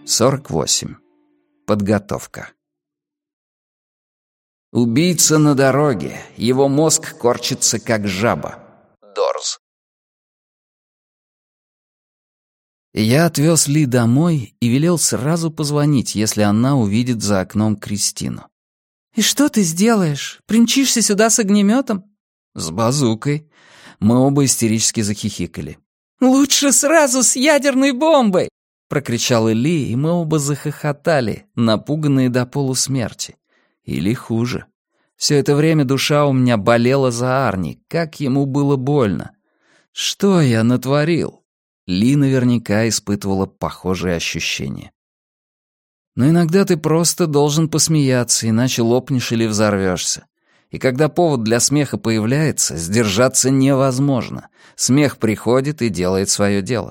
48. Подготовка. Убийца на дороге. Его мозг корчится, как жаба. Дорз. Я отвез Ли домой и велел сразу позвонить, если она увидит за окном Кристину. «И что ты сделаешь? Примчишься сюда с огнеметом?» «С базукой». Мы оба истерически захихикали. «Лучше сразу с ядерной бомбой!» — прокричал Ли, и мы оба захохотали, напуганные до полусмерти. Или хуже. Все это время душа у меня болела за Арни, как ему было больно. Что я натворил? Ли наверняка испытывала похожие ощущения. Но иногда ты просто должен посмеяться, иначе лопнешь или взорвешься. И когда повод для смеха появляется, сдержаться невозможно. Смех приходит и делает свое дело.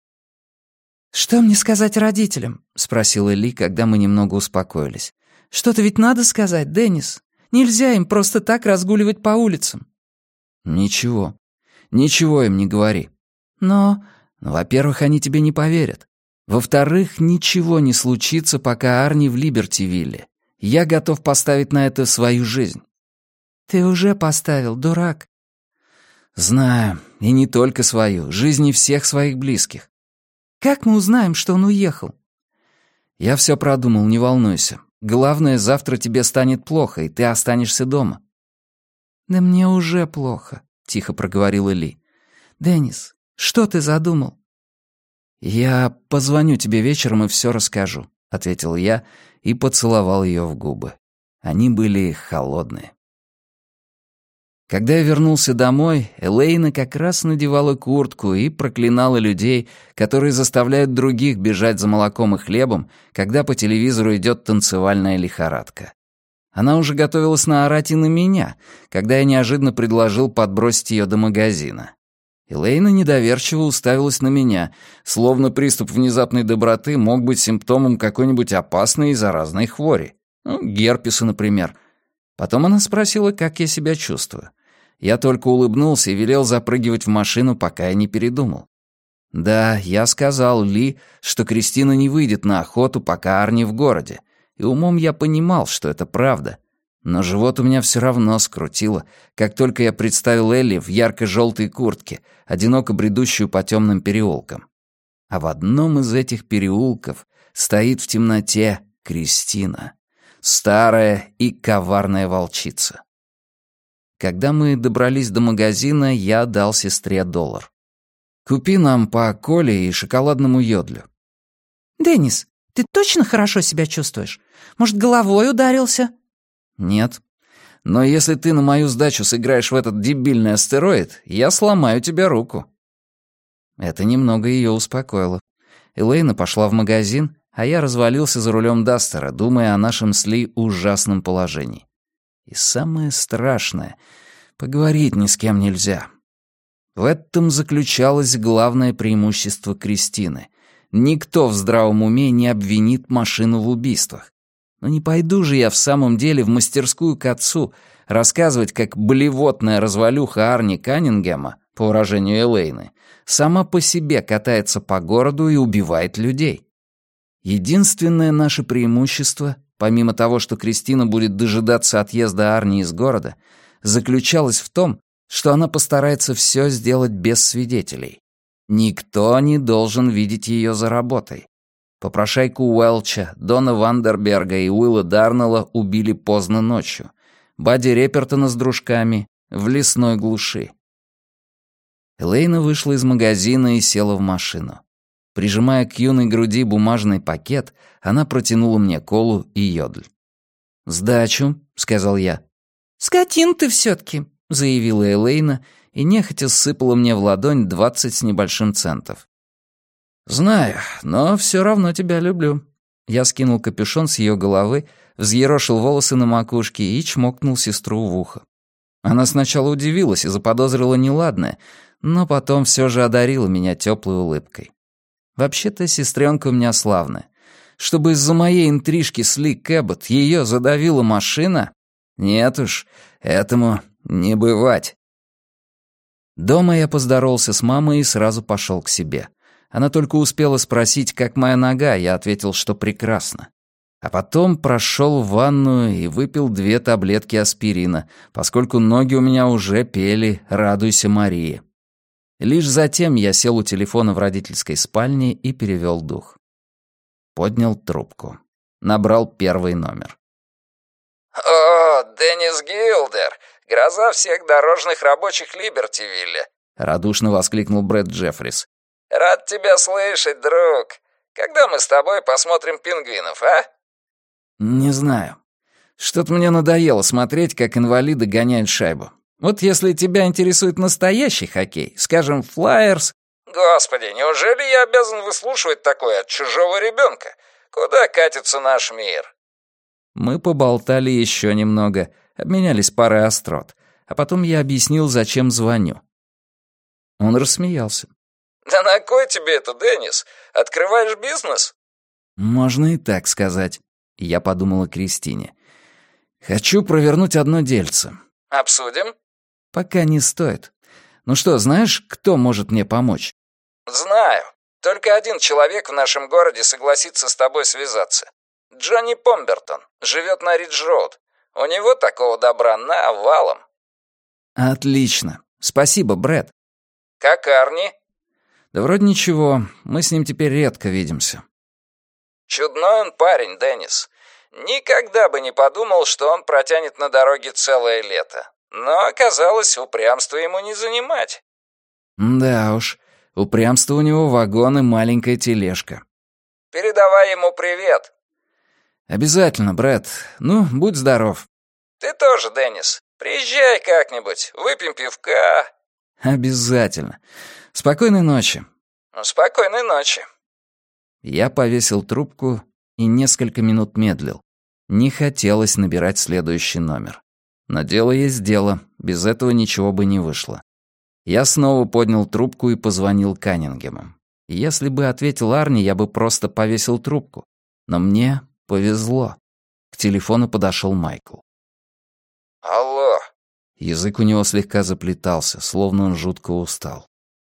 «Что мне сказать родителям?» — спросила Ли, когда мы немного успокоились. «Что-то ведь надо сказать, Деннис. Нельзя им просто так разгуливать по улицам». «Ничего. Ничего им не говори». «Но...» «Во-первых, они тебе не поверят. Во-вторых, ничего не случится, пока Арни в Либертивилле. Я готов поставить на это свою жизнь». «Ты уже поставил, дурак». «Знаю. И не только свою. Жизни всех своих близких». «Как мы узнаем, что он уехал?» «Я все продумал, не волнуйся. Главное, завтра тебе станет плохо, и ты останешься дома». «Да мне уже плохо», — тихо проговорила Ли. «Деннис, что ты задумал?» «Я позвоню тебе вечером и все расскажу», — ответил я и поцеловал ее в губы. Они были холодные. Когда я вернулся домой, Элейна как раз надевала куртку и проклинала людей, которые заставляют других бежать за молоком и хлебом, когда по телевизору идет танцевальная лихорадка. Она уже готовилась наорать и на меня, когда я неожиданно предложил подбросить ее до магазина. Элейна недоверчиво уставилась на меня, словно приступ внезапной доброты мог быть симптомом какой-нибудь опасной и заразной хвори. Герпеса, например. Потом она спросила, как я себя чувствую. Я только улыбнулся и велел запрыгивать в машину, пока я не передумал. Да, я сказал Ли, что Кристина не выйдет на охоту, пока Арни в городе, и умом я понимал, что это правда. Но живот у меня все равно скрутило, как только я представил Элли в ярко-желтой куртке, одиноко бредущую по темным переулкам. А в одном из этих переулков стоит в темноте Кристина, старая и коварная волчица. Когда мы добрались до магазина, я дал сестре $1. «Купи нам по коле и шоколадному йодлю». «Деннис, ты точно хорошо себя чувствуешь? Может, головой ударился?» «Нет. Но если ты на мою сдачу сыграешь в этот дебильный астероид, я сломаю тебе руку». Это немного ее успокоило. Элейна пошла в магазин, а я развалился за рулем Дастера, думая о нашем с Ли ужасном положении. И самое страшное — поговорить ни с кем нельзя. В этом заключалось главное преимущество Кристины. Никто в здравом уме не обвинит машину в убийствах. Но не пойду же я в самом деле в мастерскую к отцу рассказывать, как блевотная развалюха Арни Каннингема, по выражению Элейны, сама по себе катается по городу и убивает людей. Единственное наше преимущество, помимо того, что Кристина будет дожидаться отъезда Арни из города, заключалось в том, что она постарается все сделать без свидетелей. Никто не должен видеть ее за работой. Попрошайку Уэлча, Дона Вандерберга и Уилла Дарнелла убили поздно ночью. Бадди Репертона с дружками в лесной глуши. Элейна вышла из магазина и села в машину. Прижимая к юной груди бумажный пакет, она протянула мне колу и йодль. «Сдачу», — сказал я. «Скотин ты все-таки», — заявила Элейна и нехотя сыпала мне в ладонь 20 с небольшим центов. «Знаю, но все равно тебя люблю». Я скинул капюшон с ее головы, взъерошил волосы на макушке и чмокнул сестру в ухо. Она сначала удивилась и заподозрила неладное, но потом все же одарила меня теплой улыбкой. Вообще-то сестренка у меня славная. Чтобы из-за моей интрижки с Ли Кэббот ее задавила машина? Нет уж, этому не бывать. Дома я поздоровался с мамой и сразу пошел к себе. Она только успела спросить, как моя нога, я ответил, что прекрасно. А потом прошел в ванную и выпил 2 таблетки аспирина, поскольку ноги у меня уже пели «Радуйся, Мария». Лишь затем я сел у телефона в родительской спальне и перевел дух. Поднял трубку. Набрал первый номер. «О, Деннис Гилдер, гроза всех дорожных рабочих Либертивилля», — радушно воскликнул Брэд Джеффрис. «Рад тебя слышать, друг. Когда мы с тобой посмотрим пингвинов, а?» «Не знаю. Что-то мне надоело смотреть, как инвалиды гоняют шайбу. Вот если тебя интересует настоящий хоккей, скажем, Флайерс...» «Господи, неужели я обязан выслушивать такое от чужого ребенка? Куда катится наш мир?» Мы поболтали еще немного, обменялись парой острот, а потом я объяснил, зачем звоню. Он рассмеялся. «Да на кой тебе это, Деннис? Открываешь бизнес?» «Можно и так сказать». Я подумал о Кристине. «Хочу провернуть одно дельце». «Обсудим?» «Пока не стоит. Ну что, знаешь, кто может мне помочь?» «Знаю. Только один человек в нашем городе согласится с тобой связаться. Джонни Помбертон. Живет на Ридж-Роуд. У него такого добра навалом». «Отлично. Спасибо, Брэд». «Как Арни?» «Да вроде ничего. Мы с ним теперь редко видимся». «Чудной он парень, Деннис. Никогда бы не подумал, что он протянет на дороге целое лето. Но оказалось, упрямство ему не занимать». «Да уж, упрямство у него вагон и маленькая тележка». «Передавай ему привет». «Обязательно, Брэд. Ну, будь здоров». «Ты тоже, Деннис. Приезжай как-нибудь, выпьем пивка». «Обязательно. Спокойной ночи». «Спокойной ночи». Я повесил трубку и несколько минут медлил. Не хотелось набирать следующий номер. Но дело есть дело, без этого ничего бы не вышло. Я снова поднял трубку и позвонил Каннингему. Если бы ответил Арни, я бы просто повесил трубку. Но мне повезло. К телефону подошел Майкл. «Алло». Язык у него слегка заплетался, словно он жутко устал.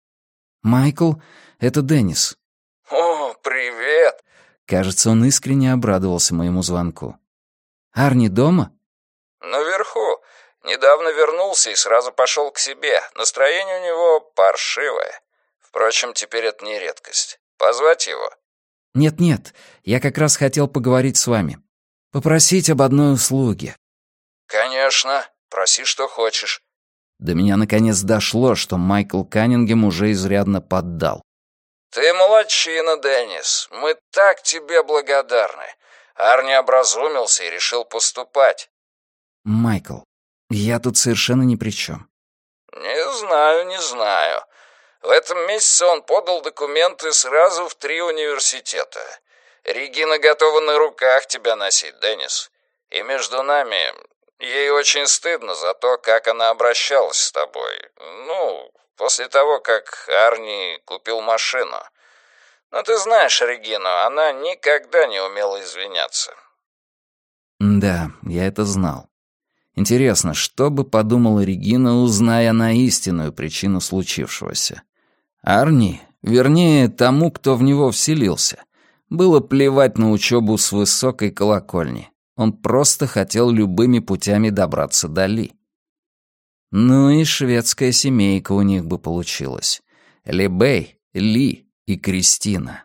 «Майкл, это Деннис». «О, привет!» Кажется, он искренне обрадовался моему звонку. «Арни дома?» «Наверху. Недавно вернулся и сразу пошел к себе. Настроение у него паршивое. Впрочем, теперь это не редкость. Позвать его?» «Нет-нет, я как раз хотел поговорить с вами. Попросить об одной услуге». «Конечно. Проси, что хочешь». До меня наконец дошло, что Майкл Каннингем уже изрядно поддал. «Ты молодчина, Деннис. Мы так тебе благодарны. Арни образумился и решил поступать». «Майкл, я тут совершенно ни при чем». Не знаю. В этом месяце он подал документы сразу в 3 университета. Регина готова на руках тебя носить, Деннис. И между нами, ей очень стыдно за то, как она обращалась с тобой. Ну, после того, как Арни купил машину. Но ты знаешь Регину, она никогда не умела извиняться». Да, я это знал. Интересно, что бы подумала Регина, узная она истинную причину случившегося? Арни, вернее, тому, кто в него вселился, было плевать на учебу с высокой колокольни. Он просто хотел любыми путями добраться до Ли. Ну и шведская семейка у них бы получилась. Лебей, Ли и Кристина.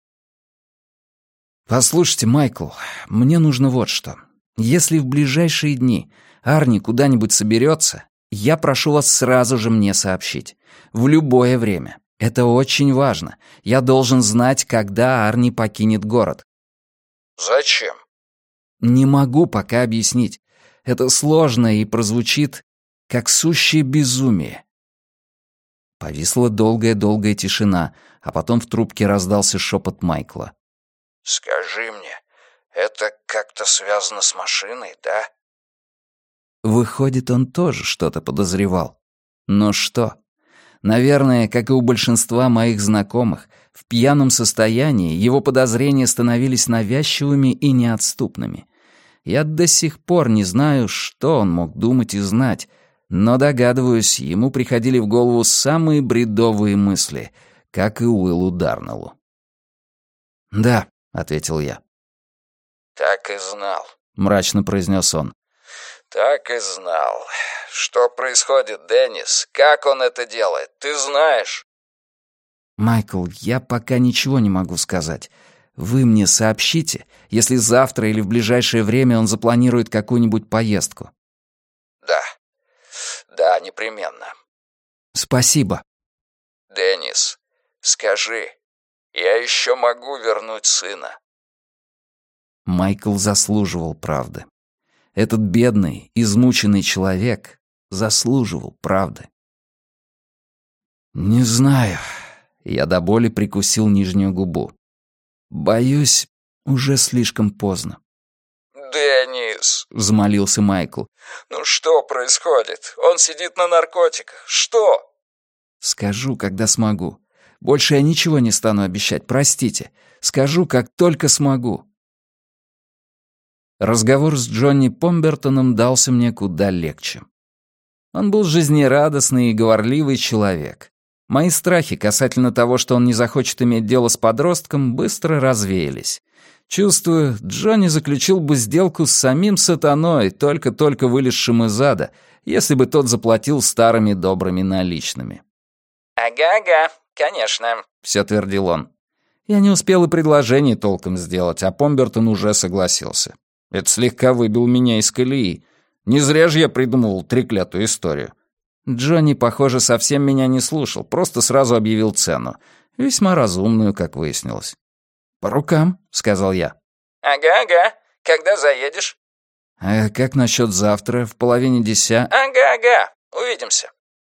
«Послушайте, Майкл, мне нужно вот что. Если в ближайшие дни Арни куда-нибудь соберется, я прошу вас сразу же мне сообщить. В любое время. Это очень важно. Я должен знать, когда Арни покинет город». «Зачем?» «Не могу пока объяснить. Это сложно и прозвучит как сущее безумие». Повисла долгая-долгая тишина, а потом в трубке раздался шепот Майкла. «Скажи мне, это как-то связано с машиной, да?» Выходит, он тоже что-то подозревал. Но что? Наверное, как и у большинства моих знакомых, в пьяном состоянии его подозрения становились навязчивыми и неотступными. Я до сих пор не знаю, что он мог думать и знать, но догадываюсь, ему приходили в голову самые бредовые мысли, как и Уиллу Дарнеллу. «Да», — ответил я. «Так и знал», — мрачно произнес он. «Так и знал. Что происходит, Деннис? Как он это делает? Ты знаешь?» «Майкл, я пока ничего не могу сказать. Вы мне сообщите, если завтра или в ближайшее время он запланирует какую-нибудь поездку». Да, непременно. «Спасибо». «Деннис, скажи, я еще могу вернуть сына?» Майкл заслуживал правды. Этот бедный, измученный человек заслуживал правды. «Не знаю». Я до боли прикусил нижнюю губу. «Боюсь, уже слишком поздно». «Деннис!» — взмолился Майкл. «Ну что происходит? Он сидит на наркотиках. Что?» «Скажу, когда смогу. Больше я ничего не стану обещать, простите. Скажу, как только смогу». Разговор с Джонни Помбертоном дался мне куда легче. Он был жизнерадостный и говорливый человек. Мои страхи касательно того, что он не захочет иметь дело с подростком, быстро развеялись. Чувствую, Джонни заключил бы сделку с самим сатаной, только-только вылезшим из ада, если бы тот заплатил старыми добрыми наличными. «Ага, конечно», — все твердил он. Я не успел и предложение толком сделать, а Помбертон уже согласился. Это слегка выбил меня из колеи. Не зря же я придумывал треклятую историю. Джонни, похоже, совсем меня не слушал, просто сразу объявил цену. Весьма разумную, как выяснилось. «По рукам», — сказал я. «Ага. Когда заедешь?» «А как насчет завтра, в 9:30?» «Ага. Увидимся».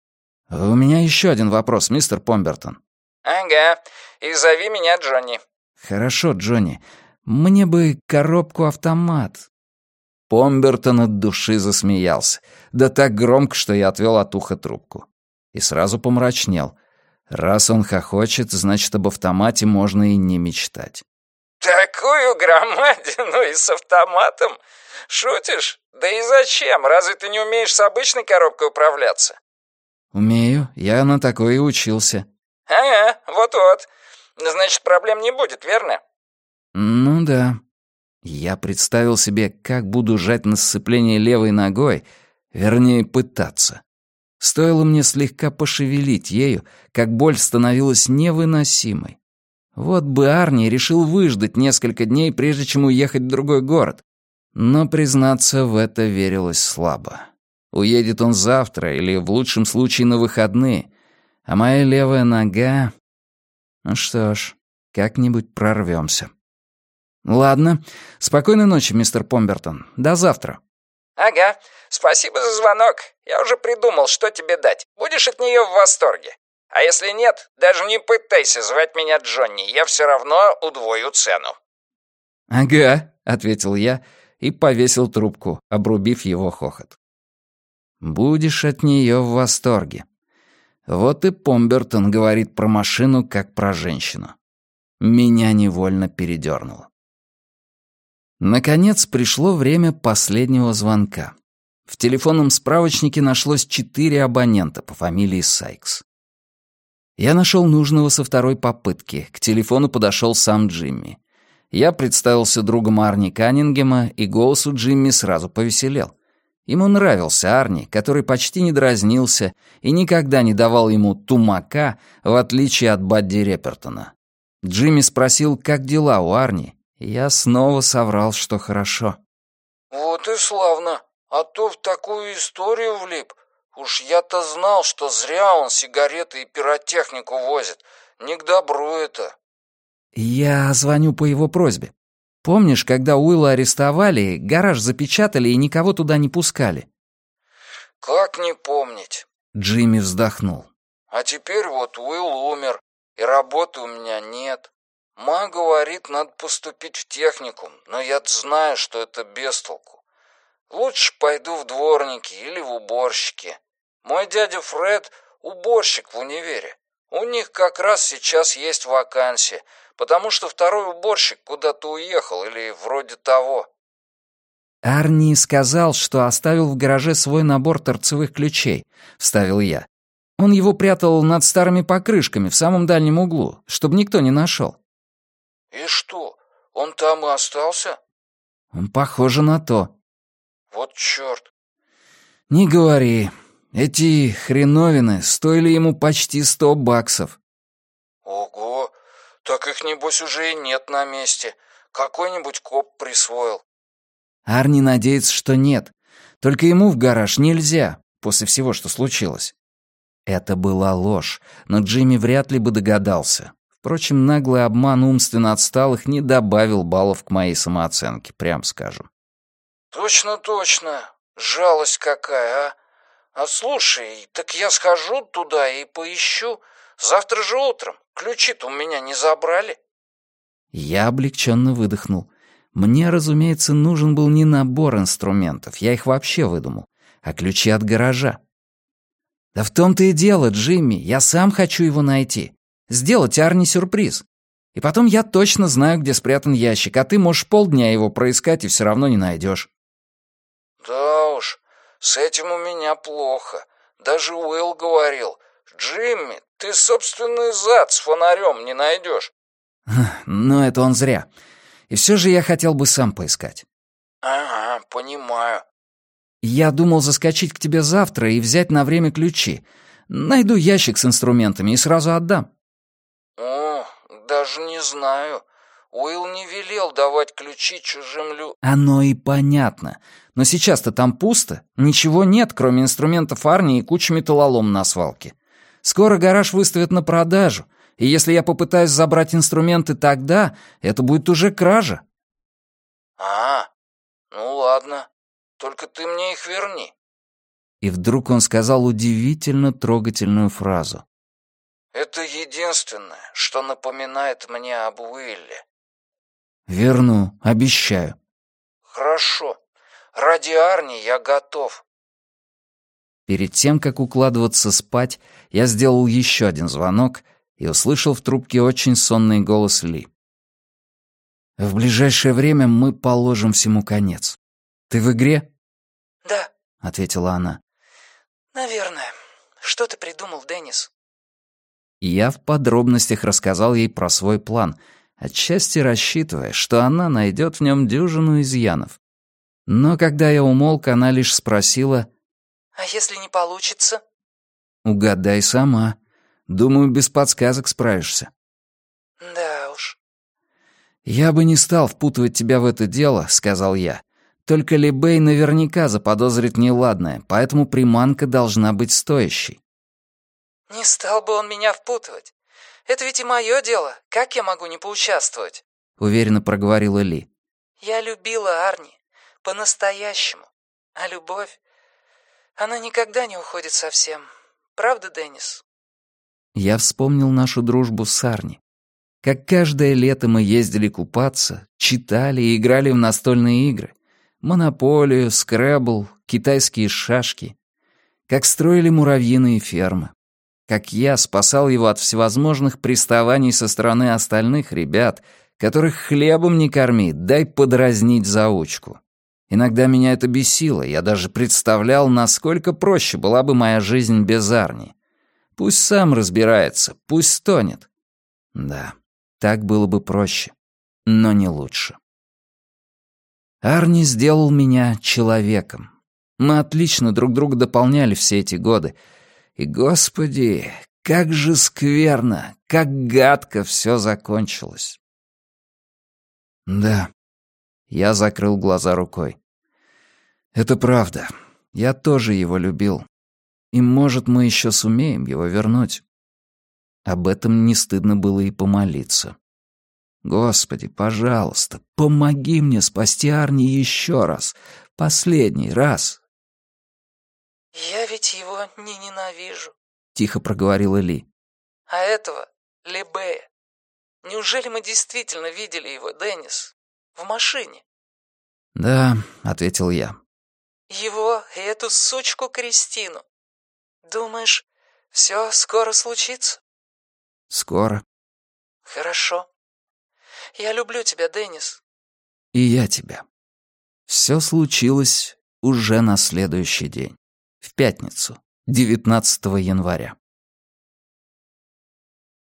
«У меня еще один вопрос, мистер Помбертон». «Ага. И зови меня Джонни». «Хорошо, Джонни. Мне бы коробку-автомат». Помбертон от души засмеялся. Да так громко, что я отвел от уха трубку. И сразу помрачнел. Раз он хохочет, значит, об автомате можно и не мечтать. «Такую громадину и с автоматом? Шутишь? Да и зачем? Разве ты не умеешь с обычной коробкой управляться?» «Умею. Я на такое и учился». «Ага, вот-вот. Значит, проблем не будет, верно?» «Ну да». Я представил себе, как буду жать на сцепление левой ногой, вернее, пытаться. Стоило мне слегка пошевелить ею, как боль становилась невыносимой. Вот бы Арни решил выждать несколько дней, прежде чем уехать в другой город. Но, признаться, в это верилось слабо. Уедет он завтра или, в лучшем случае, на выходные. А моя левая нога... Ну что ж, как-нибудь прорвемся. Ладно. Спокойной ночи, мистер Помбертон. До завтра. «Ага. Спасибо за звонок. Я уже придумал, что тебе дать. Будешь от нее в восторге. А если нет, даже не пытайся звать меня Джонни. Я все равно удвою цену». «Ага», — ответил я и повесил трубку, обрубив его хохот. «Будешь от нее в восторге». Вот и Помбертон говорит про машину, как про женщину. Меня невольно передернуло. Наконец пришло время последнего звонка. В телефонном справочнике нашлось 4 абонента по фамилии Сайкс. Я нашел нужного со второй попытки. К телефону подошел сам Джимми. Я представился другом Арни Каннингема, и голос у Джимми сразу повеселел. Ему нравился Арни, который почти не дразнился и никогда не давал ему тумака, в отличие от Бадди Репертона. Джимми спросил, как дела у Арни, и я снова соврал, что хорошо. «Вот и славно. А то в такую историю влип. Уж я-то знал, что зря он сигареты и пиротехнику возит. Не к добру это». Я звоню по его просьбе. Помнишь, когда Уилла арестовали, гараж запечатали и никого туда не пускали? «Как не помнить?» Джимми вздохнул. «А теперь вот Уилл умер, и работы у меня нет. Ма говорит, надо поступить в техникум, но я-то знаю, что это без толку. Лучше пойду в дворники или в уборщики. Мой дядя Фред — уборщик в универе. У них как раз сейчас есть вакансия, потому что второй уборщик куда-то уехал или вроде того». «Арни сказал, что оставил в гараже свой набор торцевых ключей», — вставил я. Он его прятал над старыми покрышками в самом дальнем углу, чтобы никто не нашел. И что, он там и остался? Похоже на то. Вот черт. Не говори. Эти хреновины стоили ему почти $100. Ого, так их, небось, уже и нет на месте. Какой-нибудь коп присвоил. Арни надеется, что нет. Только ему в гараж нельзя, после всего, что случилось. Это была ложь, но Джимми вряд ли бы догадался. Впрочем, наглый обман умственно отсталых не добавил баллов к моей самооценке, прям скажем. Точно, точно. Жалость какая, а? А слушай, так я схожу туда и поищу. Завтра же утром. Ключи-то у меня не забрали. Я облегченно выдохнул. Мне, разумеется, нужен был не набор инструментов, я их вообще выдумал, а ключи от гаража. Да в том-то и дело, Джимми, я сам хочу его найти. Сделать Арни сюрприз. И потом я точно знаю, где спрятан ящик, а ты можешь полдня его проискать и все равно не найдешь. Да уж, с этим у меня плохо. Даже Уилл говорил: «Джимми, ты собственный зад с фонарем не найдешь». Но это он зря. И все же я хотел бы сам поискать. Ага, понимаю. Я думал заскочить к тебе завтра и взять на время ключи. Найду ящик с инструментами и сразу отдам. О, даже не знаю. Уилл не велел давать ключи чужим людям. Оно и понятно. Но сейчас-то там пусто. Ничего нет, кроме инструментов Арни и кучи металлолома на свалке. Скоро гараж выставят на продажу. И если я попытаюсь забрать инструменты тогда, это будет уже кража. А, ну ладно. Только ты мне их верни. И вдруг он сказал удивительно трогательную фразу. Это единственное, что напоминает мне об Уилле. Верну, обещаю. Хорошо. Ради Арни я готов. Перед тем, как укладываться спать, я сделал еще один звонок и услышал в трубке очень сонный голос Ли. «В ближайшее время мы положим всему конец. Ты в игре?» «Да», — ответила она. «наверное. Что ты придумал, Деннис?» Я в подробностях рассказал ей про свой план, отчасти рассчитывая, что она найдет в нем дюжину изъянов. Но когда я умолк, она лишь спросила: «А если не получится?» «Угадай сама. Думаю, без подсказок справишься». «Да уж». «Я бы не стал впутывать тебя в это дело», — сказал я. «Только Ли Бэй наверняка заподозрит неладное, поэтому приманка должна быть стоящей». «Не стал бы он меня впутывать. Это ведь и мое дело. Как я могу не поучаствовать?» — уверенно проговорила Ли. «Я любила Арни. По-настоящему. А любовь, она никогда не уходит совсем. Правда, Деннис?» Я вспомнил нашу дружбу с Арни. Как каждое лето мы ездили купаться, читали и играли в настольные игры. Монополию, скрэбл, китайские шашки. Как строили муравьиные фермы. Как я спасал его от всевозможных приставаний со стороны остальных ребят, которых хлебом не корми, дай подразнить заучку. Иногда меня это бесило, я даже представлял, насколько проще была бы моя жизнь без Арни. Пусть сам разбирается, пусть стонет. Да, так было бы проще, но не лучше. Арни сделал меня человеком. Мы отлично друг друга дополняли все эти годы. И, Господи, как же скверно, как гадко все закончилось. Да, я закрыл глаза рукой. Это правда, я тоже его любил. И, может, мы еще сумеем его вернуть. Об этом не стыдно было и помолиться. Господи, пожалуйста, помоги мне спасти Арни еще раз, последний раз. «Я ведь его не ненавижу», — тихо проговорила Ли. «А этого Ли Бэя. Неужели мы действительно видели его, Деннис? В машине?» «Да», — ответил я. «Его и эту сучку Кристину. Думаешь, все скоро случится?» «Скоро». «Хорошо. Я люблю тебя, Деннис». «И я тебя». Все случилось уже на следующий день. В пятницу, 19 января.